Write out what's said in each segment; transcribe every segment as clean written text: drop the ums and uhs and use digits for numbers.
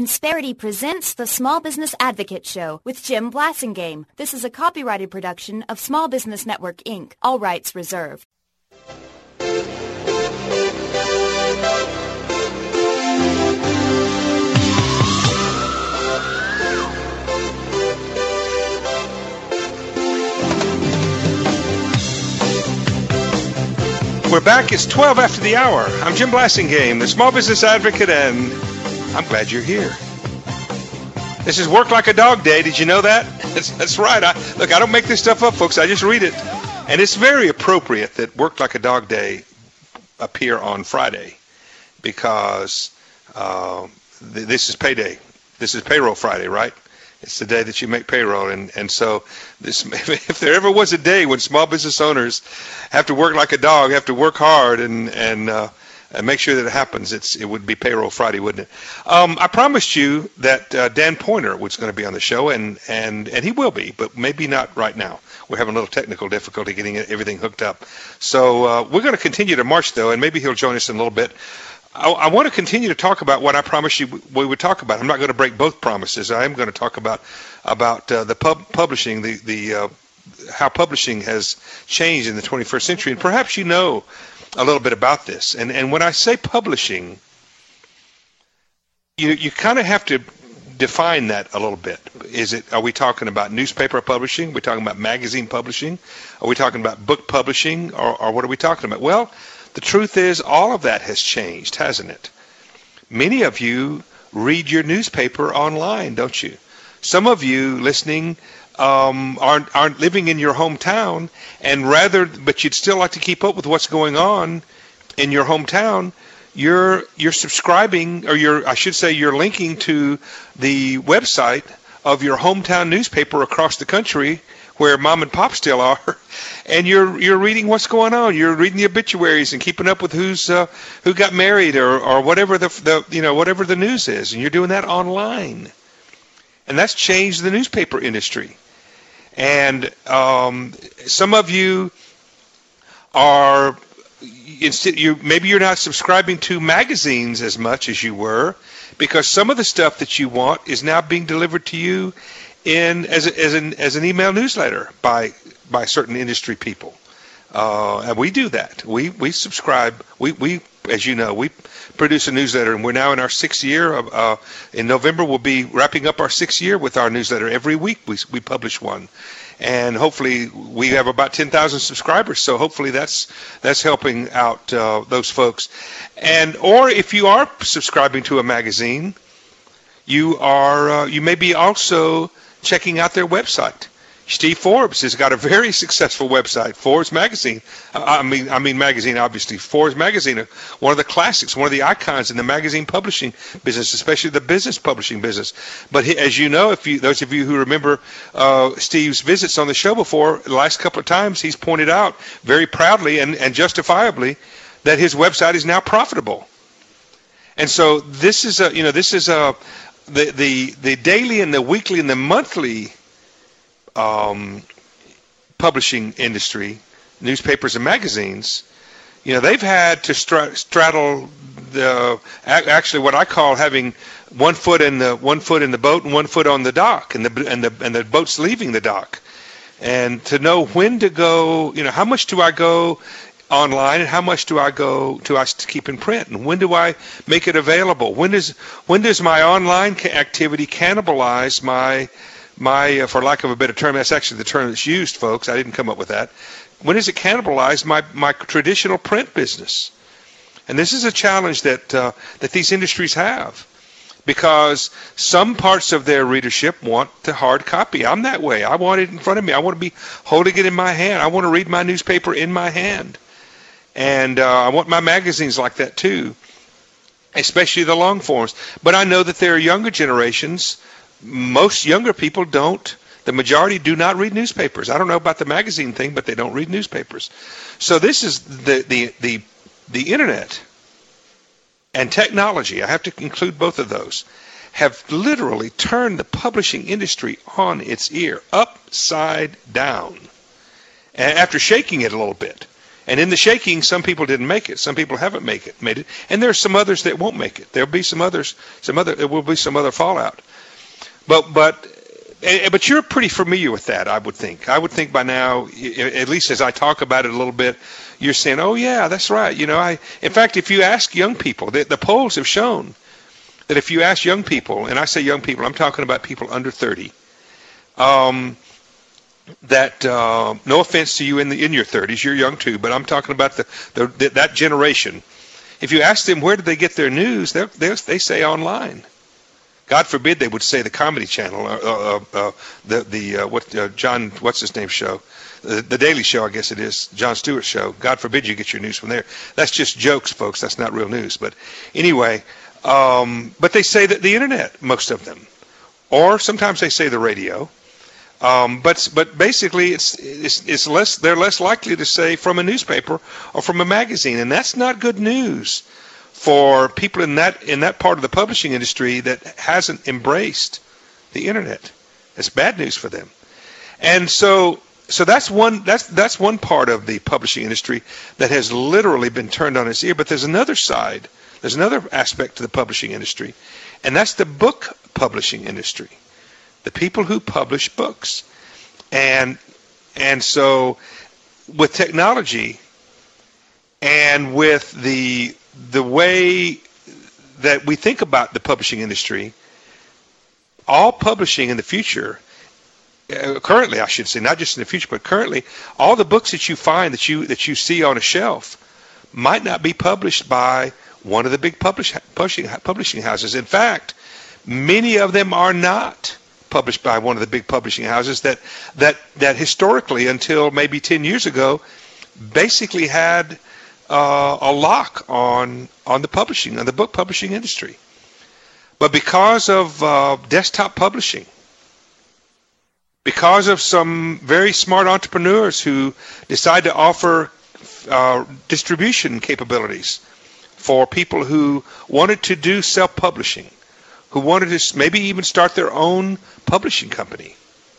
Insperity presents the Small Business Advocate Show with Jim Blasingame. This is a copyrighted production of Small Business Network, Inc., all rights reserved. We're back. It's 12 after the hour. I'm Jim Blasingame, the Small Business Advocate, and I'm glad you're here. This is Work Like a Dog Day. Did you know that? That's right. I don't make this stuff up, folks. I just read it. And it's very appropriate that Work Like a Dog Day appear on Friday because this is payday. This is payroll Friday, right? It's the day that you make payroll, and so this, if there ever was a day when small business owners have to work like a dog, have to work hard, and make sure that it happens, it would be payroll Friday, wouldn't it? I promised you that Dan Pointer was going to be on the show, and he will be, but maybe not right now. We're having a little technical difficulty getting everything hooked up. So we're going to continue to march, though, and maybe he'll join us in a little bit. I want to continue to talk about what I promised you we would talk about. I'm not going to break both promises. I am going to talk about the publishing, the how publishing has changed in the 21st century, and perhaps you know a little bit about this. And when I say publishing, you kind of have to define that a little bit. Are we talking about newspaper publishing? Are we talking about magazine publishing? Are we talking about book publishing? Or what are we talking about? Well, the truth is, all of that has changed, hasn't it? Many of you read your newspaper online, don't you? Some of you listening aren't living in your hometown, but you'd still like to keep up with what's going on in your hometown. You're subscribing, or you're linking to the website of your hometown newspaper across the country, where mom and pop still are, and you're reading what's going on. You're reading the obituaries and keeping up with who got married or whatever whatever the news is, and you're doing that online. And that's changed the newspaper industry. And some of you are maybe you're not subscribing to magazines as much as you were, because some of the stuff that you want is now being delivered to you as an email newsletter by certain industry people, and we do that. We subscribe. We as you know, we produce a newsletter, and we're now in our 6th year. In November, we'll be wrapping up our 6th year with our newsletter. Every week we publish one, and hopefully we have about 10,000 subscribers. So hopefully that's helping out those folks. Or if you are subscribing to a magazine, you may be also checking out their website. Steve Forbes has got a very successful website, Forbes Magazine. I mean magazine, obviously. Forbes Magazine, one of the classics, one of the icons in the magazine publishing business, especially the business publishing business. But as you know, those of you who remember Steve's visits on the show before, the last couple of times he's pointed out very proudly and justifiably that his website is now profitable. And so this is the daily and the weekly and the monthly publishing industry, newspapers and magazines, they've had to straddle actually what I call having one foot in the boat and one foot on the dock, and the boat's leaving the dock, and to know when to go, how much do I go online and how much do I keep in print, and when do I make it available? When does my online activity cannibalize my for lack of a better term, that's actually the term that's used, folks. I didn't come up with that. When does it cannibalize my traditional print business? And this is a challenge that these industries have, because some parts of their readership want the hard copy. I'm that way. I want it in front of me. I want to be holding it in my hand. I want to read my newspaper in my hand. And I want my magazines like that too, especially the long forms. But I know that there are younger generations. Most younger people don't. The majority do not read newspapers. I don't know about the magazine thing, but they don't read newspapers. So this is the internet and technology. I have to include both of those. Have literally turned the publishing industry on its ear, upside down. And after shaking it a little bit, And in the shaking, some people didn't make it. Some people haven't made it. And there are some others that won't make it. There will be some other fallout. But you're pretty familiar with that, I would think. I would think by now, at least as I talk about it a little bit, you're saying, oh yeah, that's right. In fact, if you ask young people, the polls have shown that if you ask young people, and I say young people, I'm talking about people under 30, that no offense to you in your 30s, you're young too, but I'm talking about that generation. If you ask them where did they get their news, they say online. God forbid they would say the Comedy Channel, John what's his name show, the Daily Show, I guess it is, Jon Stewart's show. God forbid you get your news from there. That's just jokes, folks. That's not real news. But anyway, but they say that the internet, most of them, or sometimes they say the radio. But basically, it's less. They're less likely to say from a newspaper or from a magazine, and that's not good news for people in that part of the publishing industry that hasn't embraced the internet. It's bad news for them. And so that's one part of the publishing industry that has literally been turned on its ear. But there's another side. There's another aspect to the publishing industry, and that's the book publishing industry. The people who publish books. And so with technology and with the way that we think about the publishing industry, all publishing in the future, currently I should say, not just in the future, but currently, all the books that you find that you see on a shelf might not be published by one of the big publishing houses. In fact, many of them are not published by one of the big publishing houses that historically, until maybe 10 years ago, basically had a lock on the book publishing industry. But because of desktop publishing, because of some very smart entrepreneurs who decide to offer distribution capabilities for people who wanted to do self-publishing, who wanted to maybe even start their own publishing company,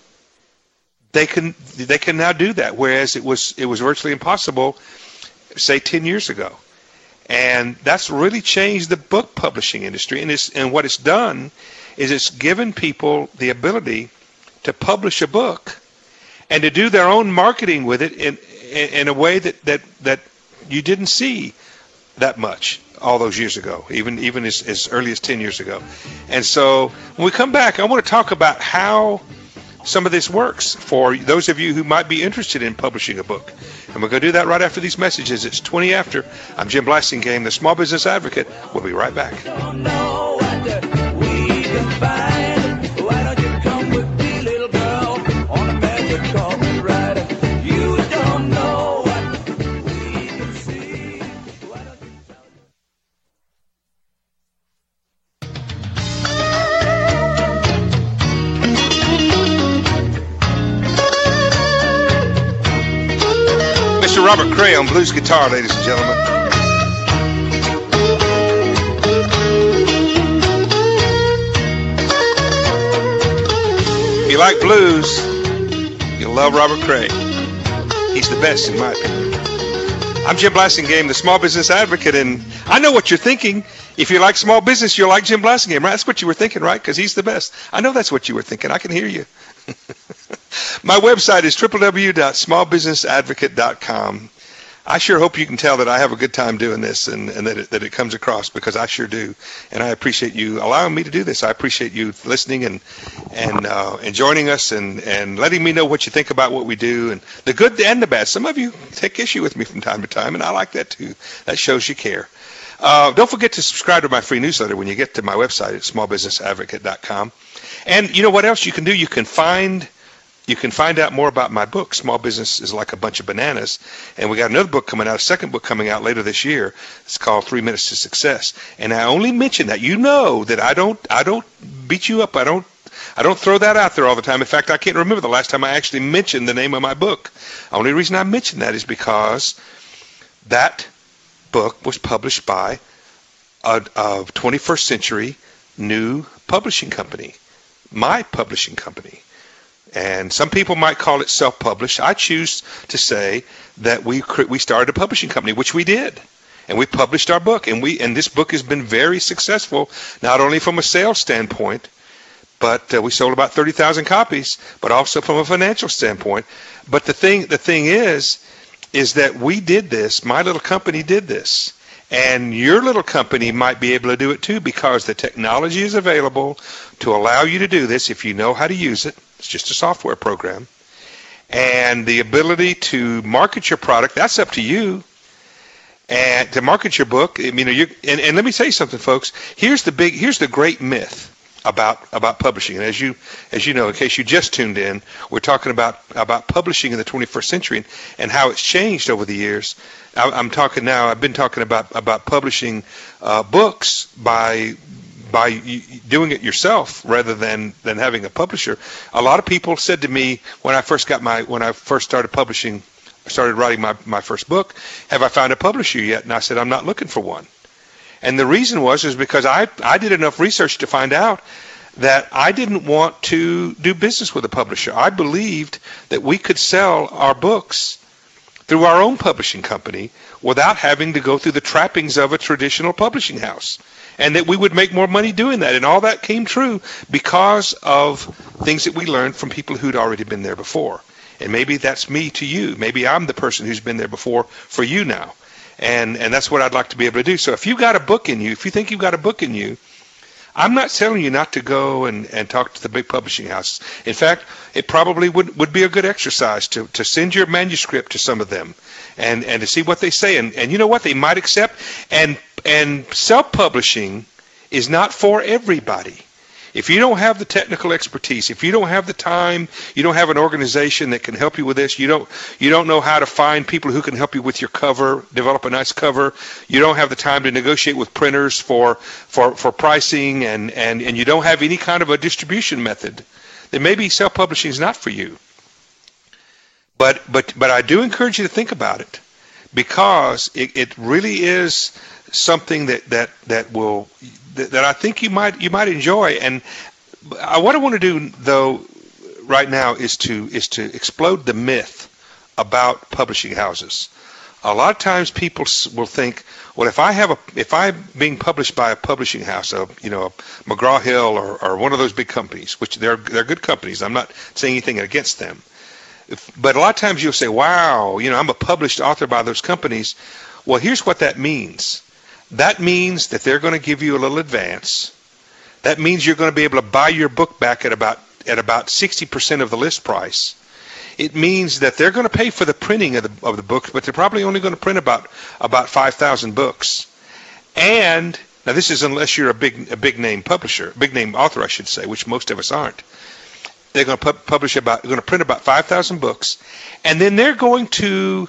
they can now do that, whereas it was virtually impossible, say 10 years ago. And that's really changed the book publishing industry. And what it's done is it's given people the ability to publish a book and to do their own marketing with it in a way that you didn't see that much all those years ago, even as early as 10 years ago. And so when we come back, I want to talk about how some of this works for those of you who might be interested in publishing a book. And we're going to do that right after these messages. It's 20 after. I'm Jim Blasingame, the Small Business Advocate. We'll be right back. Mr. Robert Cray on blues guitar, ladies and gentlemen. If you like blues, you'll love Robert Cray. He's the best, in my opinion. I'm Jim Blasingame, the Small Business Advocate, and I know what you're thinking. If you like small business, you'll like Jim Blasingame, right? That's what you were thinking, right? Because he's the best. I know that's what you were thinking. I can hear you. My website is www.smallbusinessadvocate.com. I sure hope you can tell that I have a good time doing this and that it comes across, because I sure do. And I appreciate you allowing me to do this. I appreciate you listening and joining us and letting me know what you think about what we do, and the good and the bad. Some of you take issue with me from time to time, and I like that too. That shows you care. Don't forget to subscribe to my free newsletter when you get to my website at smallbusinessadvocate.com. And you know what else you can do? You can find out more about my book, Small Business is Like a Bunch of Bananas. And we got another book coming out, a second book coming out later this year. It's called 3 Minutes to Success. And I only mention that. You know that I don't beat you up. I don't throw that out there all the time. In fact, I can't remember the last time I actually mentioned the name of my book. The only reason I mention that is because that book was published by a 21st century new publishing company, my publishing company. And some people might call it self-published. I choose to say that we started a publishing company, which we did. And we published our book. And this book has been very successful, not only from a sales standpoint, but we sold about 30,000 copies, but also from a financial standpoint. But the thing is that we did this. My little company did this. And your little company might be able to do it too, because the technology is available to allow you to do this if you know how to use it. It's just a software program. And the ability to market your product, that's up to you. And to market your book, I mean, and let me tell you something, folks. Here's the great myth about publishing. And as you know, in case you just tuned in, we're talking about publishing in the 21st century and how it's changed over the years. I've been talking about publishing books by doing it yourself rather than having a publisher. A lot of people said to me when I first started writing my first book, have I found a publisher yet? And I said, I'm not looking for one. And the reason was because I did enough research to find out that I didn't want to do business with a publisher. I believed that we could sell our books through our own publishing company without having to go through the trappings of a traditional publishing house, and that we would make more money doing that. And all that came true because of things that we learned from people who'd already been there before. And maybe that's me to you. Maybe I'm the person who's been there before for you now. And that's what I'd like to be able to do. So if you've got a book in you, if you think you've got a book in you, I'm not telling you not to go and talk to the big publishing houses. In fact, it probably would be a good exercise to send your manuscript to some of them and to see what they say. And you know what? They might accept. And self-publishing is not for everybody. If you don't have the technical expertise, if you don't have the time, you don't have an organization that can help you with this, you don't know how to find people who can help you with your cover, develop a nice cover, you don't have the time to negotiate with printers for pricing, and you don't have any kind of a distribution method, then maybe self-publishing is not for you. But I do encourage you to think about it, because it really is something that I think you might enjoy. And what I want to do though right now is to explode the myth about publishing houses. A lot of times people will think, well, if I'm being published by a publishing house, McGraw-Hill or one of those big companies, which they're good companies. I'm not saying anything against them. But a lot of times you'll say, wow, I'm a published author by those companies. Well, here's what that means. That means that they're going to give you a little advance. That means you're going to be able to buy your book back at about 60% of the list price. It means that they're going to pay for the printing of the books, but they're probably only going to print about 5,000 books. And now this is unless you're a big name publisher, big name author, I should say, which most of us aren't. They're going to print about 5,000 books, and then they're going to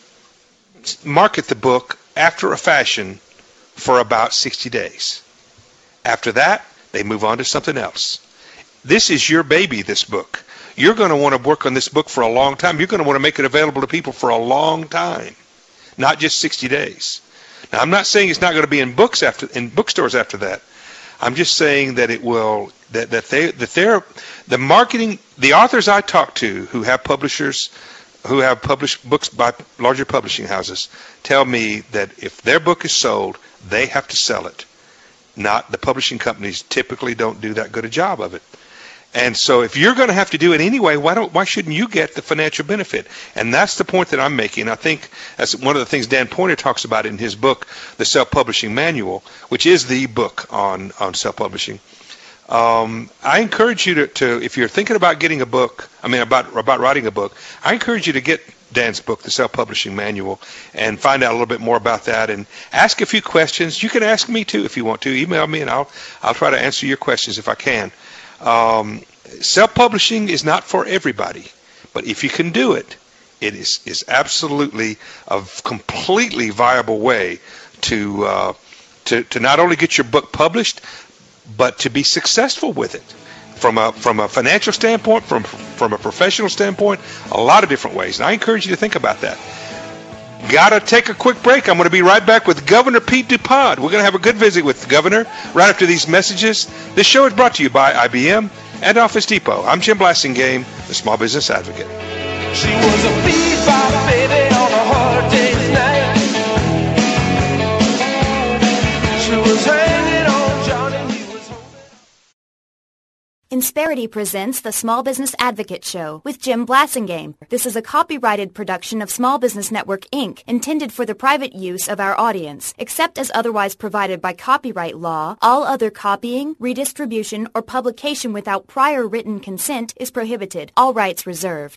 market the book after a fashion for about 60 days. After that, they move on to something else. This is your baby, this book. You're going to want to work on this book for a long time. You're going to want to make it available to people for a long time, not just 60 days. Now, I'm not saying it's not going to be in bookstores after that. I'm just saying that it will. The marketing, the authors I talk to who have publishers, who have published books by larger publishing houses, tell me that if their book is sold, they have to sell it. Not the publishing companies typically don't do that good a job of it. And so if you're going to have to do it anyway, why shouldn't you get the financial benefit? And that's the point that I'm making. I think that's one of the things Dan Poynter talks about in his book, The Self-Publishing Manual, which is the book on self-publishing. I encourage you to if you're thinking about getting a book, about writing a book, I encourage you to get Dan's book, The Self-Publishing Manual, and find out a little bit more about that and ask a few questions. You can ask me too if you want to. Email me and I'll try to answer your questions if I can. Self-publishing is not for everybody, but if you can do it, it is absolutely a completely viable way to not only get your book published, but to be successful with it. From a financial standpoint, from a professional standpoint, a lot of different ways. And I encourage you to think about that. Gotta take a quick break. I'm going to be right back with Governor Pete DuPont. We're going to have a good visit with the governor right after these messages. This show is brought to you by IBM and Office Depot. I'm Jim Blasingame, the Small Business Advocate. She was a bebop baby on a hard day's night. She was hanging on Johnny. He was hoping. Insperity presents the Small Business Advocate Show with Jim Blasingame. This is a copyrighted production of Small Business Network, Inc., intended for the private use of our audience. Except as otherwise provided by copyright law, all other copying, redistribution, or publication without prior written consent is prohibited. All rights reserved.